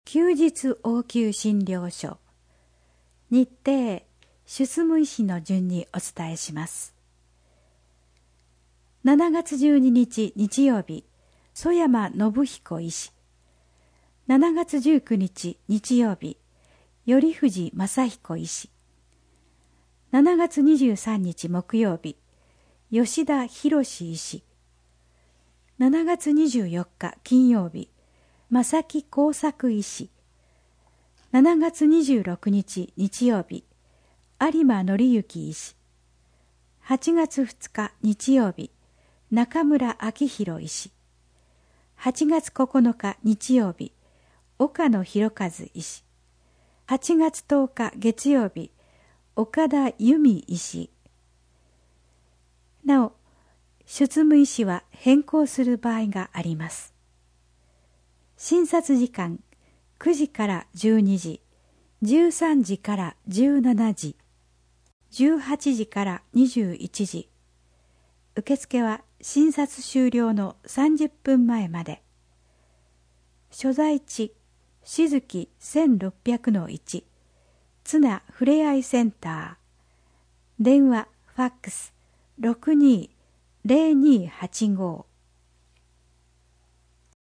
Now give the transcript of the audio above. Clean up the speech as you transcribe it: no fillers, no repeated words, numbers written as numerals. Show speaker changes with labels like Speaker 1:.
Speaker 1: 休日応急診療所。日程、出務医師の順にお伝えします。7月12日日曜日、曽山信彦医師。7月19日日曜日、頼藤正彦医師。7月23日木曜日、吉田博医師。7月24日金曜日、正木耕作医師。7月26日日曜日、有馬紀之医師。8月2日日曜日、中村明弘医師。8月9日日曜日、岡野博和医師。8月10日月曜日、岡田由美医師。なお、出務医師は変更する場合があります。診察時間、9時から12時、13時から17時、18時から21時。受付は診察終了の30分前まで。所在地、静木 1600-1、ツナふれあいセンター。電話、ファックス、620285。